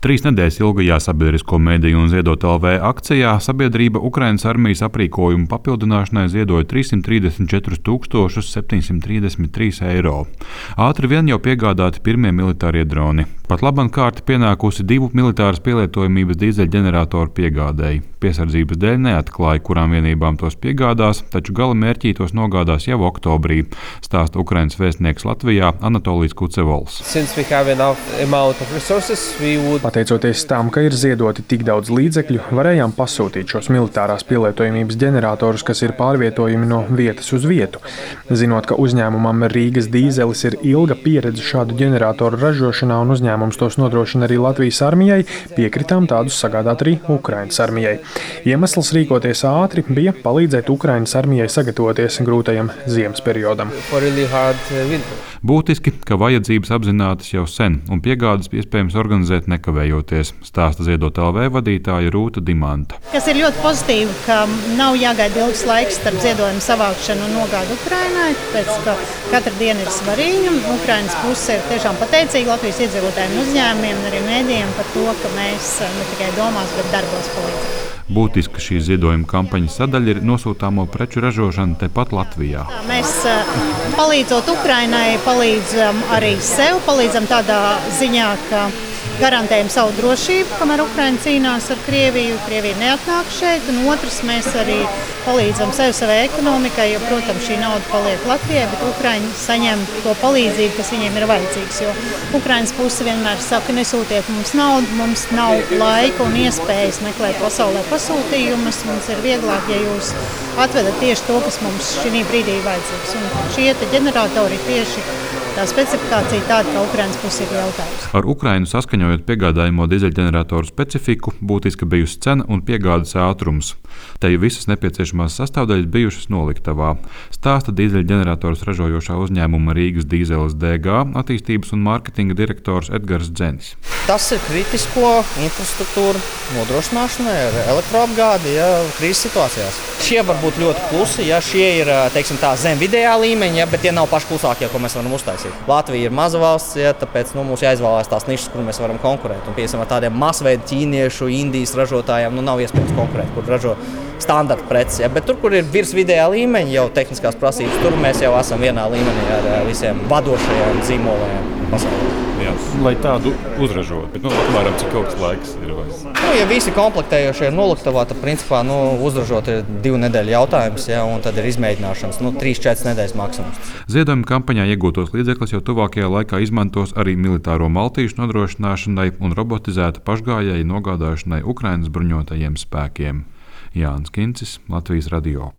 3 nedēļas ilgajā sabiedrisko mediju un Ziedot LV akcijā sabiedrība Ukrainas armijas aprīkojumu papildināšanai ziedoja 334 733 eiro. Ātri vien jau piegādāti pirmie militārie droni. Pat labam kārta pienākusi 2 militāras pielietojamības dīzeļģeneratoru piegādēji. Piesardzības dēļ neatklāja, kurām vienībām tos piegādās, taču gala mērķī tos nogādās jau oktobrī, stāsta Ukrainas vēstnieks Latvijā Anatolijs Kucevols. Pateicoties tam, ka ir ziedoti tik daudz līdzekļu, varējām pasūtīt šos militārās pielietojamības ģeneratorus, kas ir pārvietojami no vietas uz vietu. Zinot, ka uzņēmumam Rīgas dīzelis ir ilga pieredze šādu ģeneratoru ražošanā un uzņēmums tos nodrošina arī Latvijas armijai, piekritām tādus sagādāt arī Ukrainas armijai. Iemesls rīkoties ātri bija palīdzēt Ukrainas armijai sagatavoties grūtajam ziemas periodam. Būtiski, ka vajadzības apzinātas jau sen un piegādes iespējams organizēt nekavējoties, stāsta Ziedot LV vadītāja Rūta Dimanta. Kas ir ļoti pozitīvi, ka nav jāgaida ilgs laiks starp ziedojumu savākšanu un nogādu Ukrainai, tāpēc, ka katra diena ir svarīga. Ukrainas puse ir tiešām pateicīga Latvijas iedzīvotājiem un uzņēmumiem un arī mēdījiem par to, ka mēs ne tikai domās, bet darbos palīdzam. Būtiski šīs ziedojuma kampaņas sadaļa ir nosūtāmo preču ražošana tepat Latvijā. Mēs palīdzot Ukrainai, palīdzam arī sev, palīdzam tādā ziņā, ka garantējam savu drošību, kamēr Ukraina cīnās ar Krieviju. Krievija neatnāk šeit, un otrs, mēs arī palīdzam savai ekonomikai, jo, protams, šī nauda paliek Latvijai, bet Ukraiņi saņem to palīdzību, kas viņiem ir vajadzīgs. Jo Ukrainas puse vienmēr saka, nesūtiet mums naudu, mums nav laika un iespējas meklēt pasaulē pasūtījumus. Mums ir vieglāk, ja jūs atvedat tieši to, kas mums šī brīdī ir vajadzīgs. Un šie ģeneratori tieši tā specifikācija tāda, ka Ukrainas puse ir jautājums. Ar Ukrainu saskaņojot piegādājamo dīzeļģeneratoru specifiku, būtiska bijusi cena un piegādes ātrums. Te visas nepieciešamās sastāvdaļas bijušas noliktavā, stāsta dīzeļģeneratorus ražojošā uzņēmuma Rīgas dīzeles DG attīstības un mārketinga direktors Edgars Dzenis. Tas ir kritisko infrastruktūru nodrošināšanai ar elektroapgādi krīzes situācijās. Šie var būt ļoti plusi, ja šie ir, teiksim tā, zem vidējā līmeņa, bet tie nav pašklusākie, ko mēs varam uztaisīt. Latvija ir maza valsts, tāpēc mums jāizvēlās tās nišas, kur mēs varam konkurēt. Un, piemēram, ar tādiem masveida ķīniešu, Indijas ražotājiem nav iespējams konkurēt, kur ražo standarta preces. Bet tur, kur ir virs vidējā līmeņa, jau tehniskās prasības, tur mēs jau esam vienā līmenī ar visiem vadošajiem zīmoliem pasaulē. Lai tādu uzražot, bet apmēram cik ilgs laiks ir vajadzīgs? Ja visi komplektējošie ir noliktavā, tad principā uzražot ir 2 nedēļu jautājums, un tad ir izmēģināšanas 3-4 nedēļas maksimums. Ziedojuma kampaņā iegūtos līdzekļus jau tuvākajā laikā izmantos arī militāro maltīšu nodrošināšanai un robotizēta pašgājēju nogādāšanai Ukrainas bruņotajiem spēkiem. Jānis Kincis, Latvijas radio.